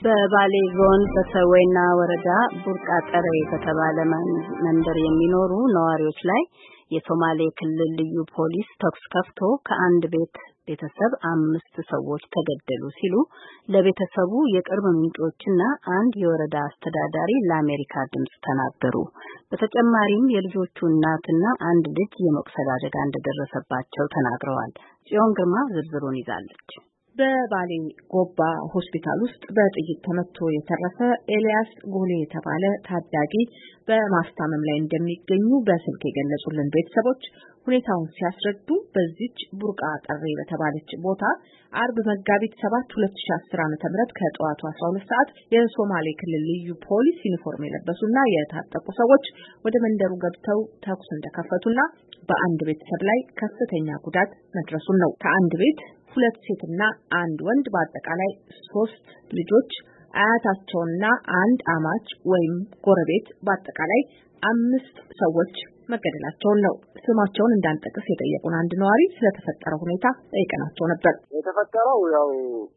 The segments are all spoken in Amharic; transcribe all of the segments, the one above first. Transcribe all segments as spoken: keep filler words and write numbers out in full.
በባሌ ዞን በሰዌና ወረዳ ቡርቃ ጠሬ ከተባለ መንደር የሚኖሩ ነዋሪዎች ላይ የሶማሌ ክልል ልዩ ፖሊስ ተኩስ ከፍቶ ከአንድ ቤት ቤተሰብ አምስት ሰዎች ተገደሉ ሲሉ ለቤተሰቡ የቅርብ ምንጮችና አንድ የወረዳ አስተዳዳሪ ለአሜሪካ ድምጽ ተናገሩ። በተጨማሪም የልጆቹ እናትና አንድ ልጅ የመቁሰል አደጋ እንደደረሰባቸው ተናግረዋል። ጽዮን ግርማ ዝርዝሩን ይዛለች። በባሌ ጎባ ሆስፒታል ውስጥ በጥይት ተመቶ የተረፈ ኤልያስ ጎሌ የተባለ ታዳጊ በማስታመም ላይ እንደሚገኙ በስልክ የገለጹልን ቤተሰቦች ሁኔታውን ሲያስረዱ በዚች ቡርቃ ጠሬ በተባለች ቦታ አርብ መጋቢት ሰባት ሁለት ሺህ አስር ዓ.ም ከጠዋቱ አስራ ሁለት ሰዓት የሶማሌ ክልል ልዩ ፖሊስ ዩኒፎርም የለበሱና የታጠቁ ሰዎች ወደ መንደሩ ገብተው ተኩስ እንደከፈቱና በአንድ ቤተሰብ ላይ ከፍተኛ ጉዳት መድረሱን ነው። ከአንድ ቤት ሁለት ሴትና አንድ ወንድ በአጠቃላይ ሶስት ልጆች አያታቸውና አንድ አማች ወይም ጎረቤት በአጠቃላይ አምስት ሰዎች መገደላቸውን ነው። ስማቸውን እንዳንጠቅስ የጠየቁን አንድ ነዋሪ ስለተፈጠረው ሁኔታ ጠይቀናቸው ነበር። የተፈጠረው ያው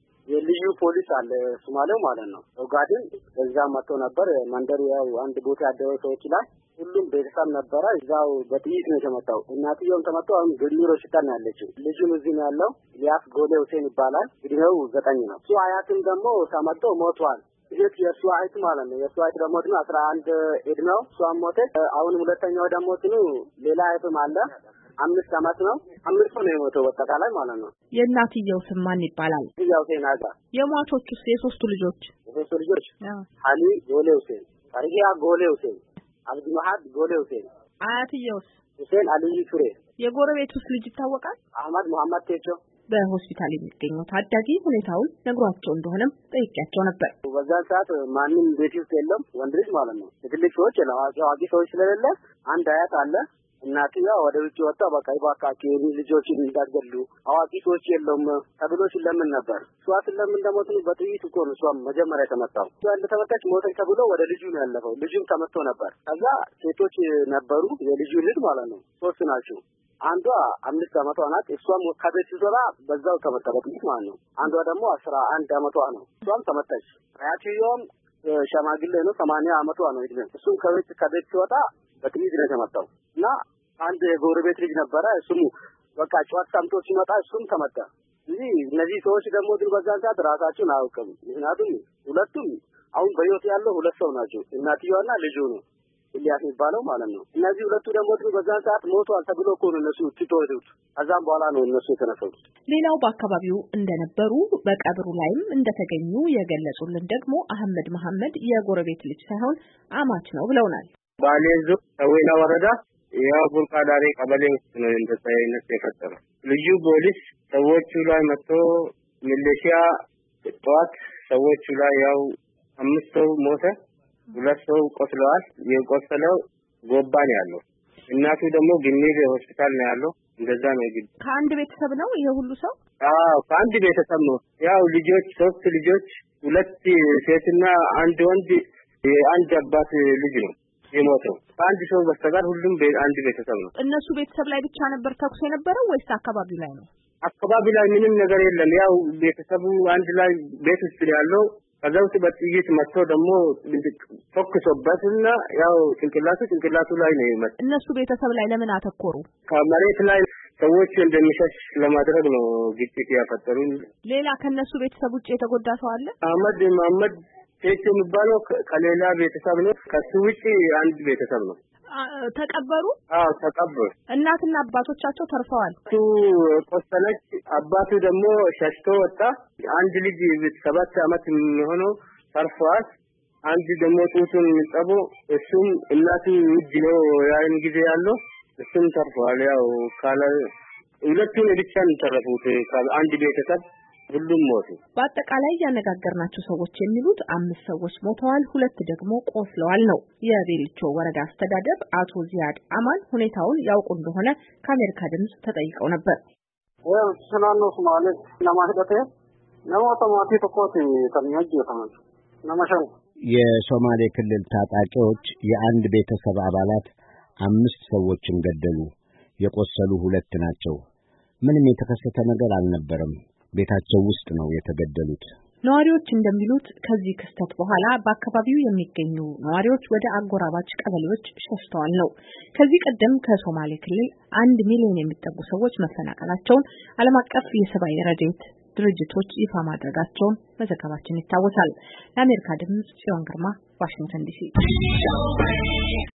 የልዩ ፖሊስ አለ ሶማሌው ማለት ነው። ኦጋዴን እዛ መጥቶ ነበር። መንደሩ ያው አንድ ቦታ ያደረው ሰዎች ላይ ሁሉም ቤተሰብ ነበረ። እዛው በጥይት ነው የተመታው። እናትየውም ተመታው። አሁን ግድሚሮ ሽታን ያለችው ልጁም እዚህ ነው ያለው። ኤልያስ ጎሌ ሁሴን ይባላል። እድሜው ዘጠኝ ነው። እሱ አያትም ደግሞ ተመቶ ሞቷል። ይሄት የእሱ አይት ማለት ነው። የእሱ አይት ደግሞ ነው አስራ አንድ እድሜው እሷም ሞተች። አሁን ሁለተኛው ደግሞ ነው ሌላ አይትም አለ አምስት አመት ነው። አምስት ነው የሞተው በአጠቃላይ ማለት ነው። የእናትየው ስም ማን ይባላል? ያው ሴናጋ። የሟቾቹስ የሶስቱ ልጆች የሶስቱ ልጆች አሊ ጎሌ ሁሴን፣ ታሪያ ጎሌ ሁሴን፣ አብዲ መሐመድ ጎሌ ሁሴን። አያትየውስ? ሁሴን አሊ ቱሬ። የጎረቤቱስ ልጅ ይታወቃል? አህመድ መሐመድ ቴቾ። በሆስፒታል የሚገኘው ታዳጊ ሁኔታውን ነግሯቸው እንደሆነም ጠይቄያቸው ነበር። በዛ ሰዓት ማንንም ቤት ውስጥ የለም፣ ወንድ ልጅ ማለት ነው። ትልቅ ሰዎች ነው፣ አዋቂ ሰዎች ስለሌለ አንድ አያት አለ። እናትያ ወደ ውጭ ወጣ። በቃ ይባካችሁ ልጆችን እንዳትገሉ አዋቂ ሰዎች የለውም ተብሎ ሲለምን ነበር። እሷ ስለምን እንደሞቱ በጥይት እኮ ነው እሷም መጀመሪያ ተመታው። እሷ እንደተመታች ሞተች ተብሎ ወደ ልጁ ነው ያለፈው። ልጁም ተመቶ ነበር። ከዛ ሴቶች ነበሩ፣ የልጁ ልጅ ማለት ነው። ሶስት ናቸው። አንዷ አምስት አመቷ ናት። እሷም ከቤት ስትወጣ በዛው ተመታች ማለት ነው። አንዷ ደግሞ አስራ አንድ አመቷ ነው። እሷም ተመታች። አያትየውም ሸማግሌ ነው፣ ሰማንያ አመቷ ነው እድሜ። እሱም ከቤት ከቤት ሲወጣ በጥይት ነው የተመታው። እና አንድ የጎረቤት ልጅ ነበረ። እሱም በቃ ጨዋታ ሰምቶ ሲመጣ እሱም ተመታ። እዚህ እነዚህ ሰዎች ደግሞ ግን በዛን ሰዓት ራሳቸውን አያውቅም። ምክንያቱም ሁለቱም አሁን በህይወት ያለው ሁለት ሰው ናቸው፣ እናትየዋና ልጁ ነው ኤልያስ የሚባለው ማለት ነው። እነዚህ ሁለቱ ደግሞ በዛን ሰዓት ሞቷል ተብሎ እኮ ነው እነሱ ትተውት። ከዛም በኋላ ነው እነሱ የተነፈሱት። ሌላው በአካባቢው እንደነበሩ በቀብሩ ላይም እንደተገኙ የገለጹልን ደግሞ አህመድ መሐመድ የጎረቤት ልጅ ሳይሆን አማች ነው ብለውናል። ባሌ ዞን ሰዌና ወረዳ ያው ቡርቃ ዳሬ ቀበሌ ውስጥ ነው እንደዚህ አይነት የፈጠረው። ልዩ ፖሊስ ሰዎቹ ላይ መጥቶ ሚሊሺያ ጠዋት ሰዎቹ ላይ ያው አምስት ሰው ሞተ፣ ሁለት ሰው ቆስለዋል። የቆሰለው ጎባ ነው ያለው። እናቱ ደግሞ ግኒር ሆስፒታል ነው ያለው። እንደዛ ነው ይግል። ከአንድ ቤተሰብ ነው ይሄ ሁሉ ሰው? አዎ ከአንድ ቤተሰብ ነው። ያው ልጆች ሶስት ልጆች፣ ሁለት ሴትና አንድ ወንድ፣ የአንድ አባት ልጅ ነው የሞተው። አንድ ሰው በስተቀር ሁሉም አንድ ቤተሰብ ነው። እነሱ ቤተሰብ ላይ ብቻ ነበር ተኩስ የነበረው ወይስ አካባቢው ላይ ነው? አካባቢው ላይ ምንም ነገር የለም። ያው ቤተሰቡ አንድ ላይ ቤት ውስጥ ያለው ከዛው በጥይት መጥቶ ደግሞ ተኩሶበትና ያው ጭንቅላቱ ጭንቅላቱ ላይ ነው የመጣ። እነሱ ቤተሰብ ላይ ለምን አተኮሩ? ከመሬት ላይ ሰዎች እንደሚሸሽ ለማድረግ ነው ግጭት ያፈጠሩ። ሌላ ከነሱ ቤተሰብ ውጭ የተጎዳ ሰው አለ? አህመድ መሐመድ ቴቾ የሚባለው ከሌላ ቤተሰብ ነው። ከሱ ውጪ አንድ ቤተሰብ ነው። ተቀበሩ? አዎ ተቀበሩ። እናትና አባቶቻቸው ተርፈዋል። እሱ ቆሰለች፣ አባቱ ደግሞ ሸሽቶ ወጣ። አንድ ልጅ ሰባት አመት የሚሆነው ተርፈዋል። አንድ ደግሞ ጡቱን የሚጠቡ እሱም እናቱ እጅ ነው ያን ጊዜ ያለው እሱም ተርፈዋል። ያው ካለ ሁለቱን ብቻ ነው ተረፉት ከአንድ ቤተሰብ ሁሉም ሞቱ። በአጠቃላይ ያነጋገርናቸው ሰዎች የሚሉት አምስት ሰዎች ሞተዋል፣ ሁለት ደግሞ ቆስለዋል ነው። የቤልቾ ወረዳ አስተዳደር አቶ ዚያድ አማን ሁኔታውን ያውቁ እንደሆነ ከአሜሪካ ድምጽ ተጠይቀው ነበር። ወይ ሰላም ነው ማለት ለማህደተ ነው ተማቲ ተቆጥ ተሚያጅ ተማች ነማሻው የሶማሌ ክልል ታጣቂዎች የአንድ ቤተሰብ አባላት አምስት ሰዎችን ገደሉ። የቆሰሉ ሁለት ናቸው። ምንም የተከሰተ ነገር አልነበረም። ቤታቸው ውስጥ ነው የተገደሉት። ነዋሪዎች እንደሚሉት ከዚህ ክስተት በኋላ በአካባቢው የሚገኙ ነዋሪዎች ወደ አጎራባች ቀበሌዎች ሸሽተዋል ነው። ከዚህ ቀደም ከሶማሌ ክልል አንድ ሚሊዮን የሚጠጉ ሰዎች መፈናቀላቸውን ዓለም አቀፍ የሰብአዊ ረድኤት ድርጅቶች ይፋ ማድረጋቸውን መዘገባችን ይታወሳል። ለአሜሪካ ድምጽ ጽዮን ግርማ ዋሽንግተን ዲሲ